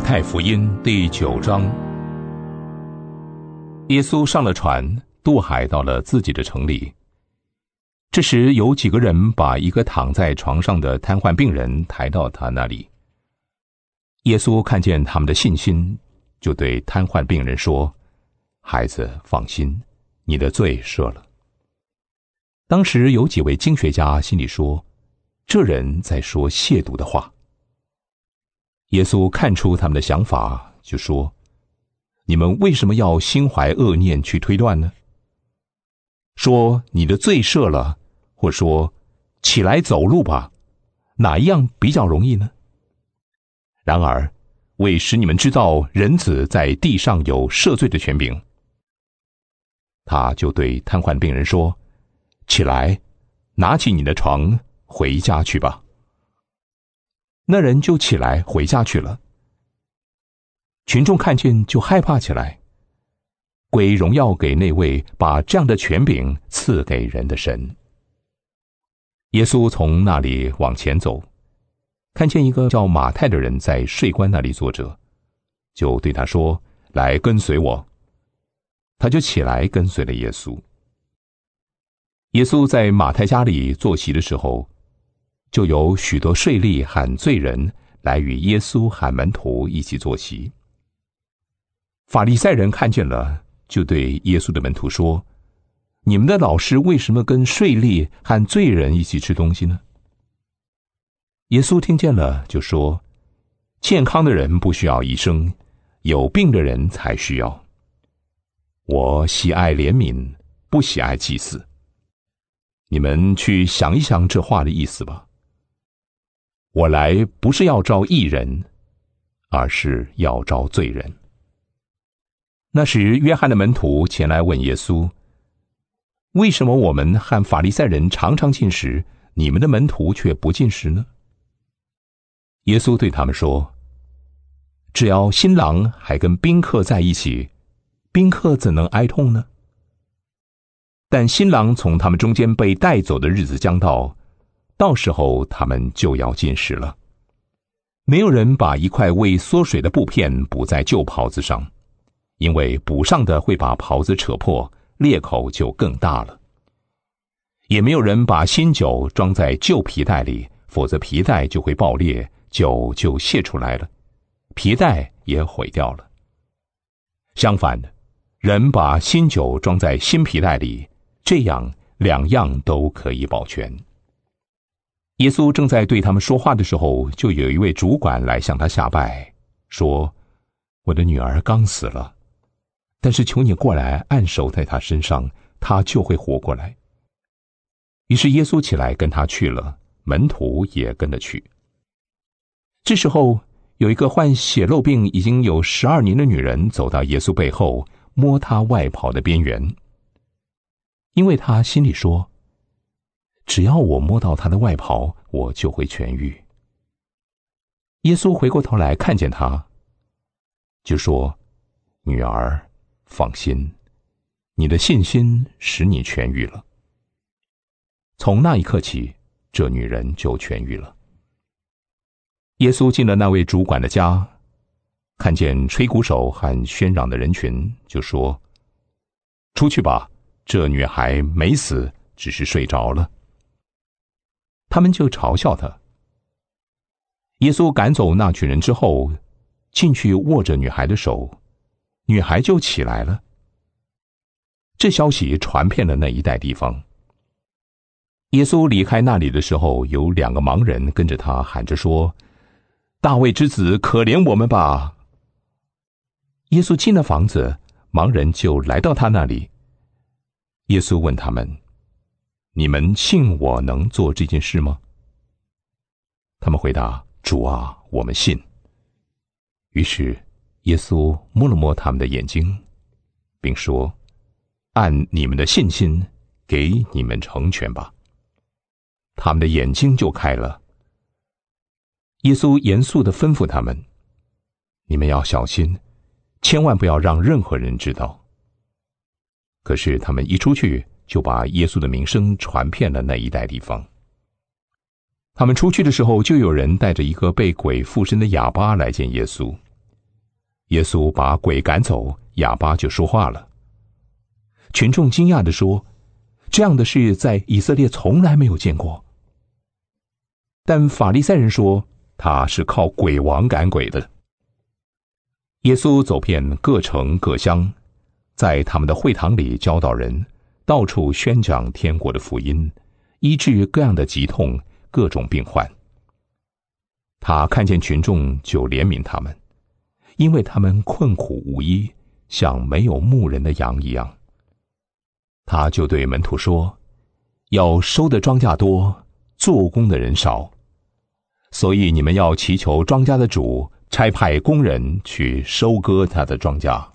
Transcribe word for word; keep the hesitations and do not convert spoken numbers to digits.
马太福音第九章，耶稣上了船，渡海到了自己的城里。这时有几个人把一个躺在床上的瘫痪病人抬到他那里。耶稣看见他们的信心，就对瘫痪病人说：“孩子，放心，你的罪赦了。”当时有几位经学家心里说，这人在说亵渎的话。耶稣看出他们的想法，就说：“你们为什么要心怀恶念去推断呢？说你的罪赦了，或说起来走路吧，哪一样比较容易呢？然而为使你们知道人子在地上有赦罪的权柄。”他就对瘫痪病人说：“起来，拿起你的床，回家去吧。”那人就起来回家去了。群众看见就害怕起来，归荣耀给那位把这样的权柄赐给人的神。耶稣从那里往前走，看见一个叫马太的人在税关那里坐着，就对他说：“来跟随我。”他就起来跟随了耶稣。耶稣在马太家里坐席的时候，就有许多税吏和罪人来与耶稣和门徒一起坐席。法利赛人看见了，就对耶稣的门徒说：“你们的老师为什么跟税吏和罪人一起吃东西呢？”耶稣听见了，就说：“健康的人不需要医生，有病的人才需要。我喜爱怜悯，不喜爱祭祀。你们去想一想这话的意思吧。我来不是要招义人，而是要招罪人。”那时约翰的门徒前来问耶稣：“为什么我们和法利赛人常常进食，你们的门徒却不进食呢？”耶稣对他们说：“只要新郎还跟宾客在一起，宾客怎能哀痛呢？但新郎从他们中间被带走的日子将到，到时候他们就要进食了。没有人把一块未缩水的布片补在旧袍子上，因为补上的会把袍子扯破，裂口就更大了。也没有人把新酒装在旧皮袋里，否则皮袋就会爆裂，酒就泄出来了，皮袋也毁掉了。相反的，人把新酒装在新皮袋里，这样两样都可以保全。”耶稣正在对他们说话的时候，就有一位主管来向他下拜，说：“我的女儿刚死了，但是求你过来按手在她身上，她就会活过来。”于是耶稣起来跟他去了，门徒也跟着去。这时候有一个患血漏病已经有十二年的女人走到耶稣背后，摸他外袍的边缘，因为他心里说：“只要我摸到他的外袍，我就会痊愈。”耶稣回过头来看见他，就说：“女儿，放心，你的信心使你痊愈了。”从那一刻起，这女人就痊愈了。耶稣进了那位主管的家，看见吹鼓手和喧嚷的人群，就说：“出去吧，这女孩没死，只是睡着了。”他们就嘲笑他。耶稣赶走那群人之后，进去握着女孩的手，女孩就起来了。这消息传遍了那一带地方。耶稣离开那里的时候，有两个盲人跟着他喊着说：“大卫之子，可怜我们吧！”耶稣进了房子，盲人就来到他那里。耶稣问他们：“你们信我能做这件事吗？”他们回答：“主啊，我们信。”于是耶稣摸了摸他们的眼睛，并说：“按你们的信心，给你们成全吧。”他们的眼睛就开了。耶稣严肃地吩咐他们：“你们要小心，千万不要让任何人知道。”可是他们一出去，就把耶稣的名声传遍了那一带地方。他们出去的时候，就有人带着一个被鬼附身的哑巴来见耶稣， 耶稣把鬼赶走，哑巴就说话了。群众惊讶地说：“这样的事在以色列从来没有见过。”但法利赛人说他是靠鬼王赶鬼的。耶稣走遍各城各乡，在他们的会堂里教导人，到处宣讲天国的福音，医治各样的疾痛、各种病患。他看见群众就怜悯他们，因为他们困苦无依，像没有牧人的羊一样。他就对门徒说：“要收的庄稼多，做工的人少，所以你们要祈求庄稼的主差派工人去收割他的庄稼。”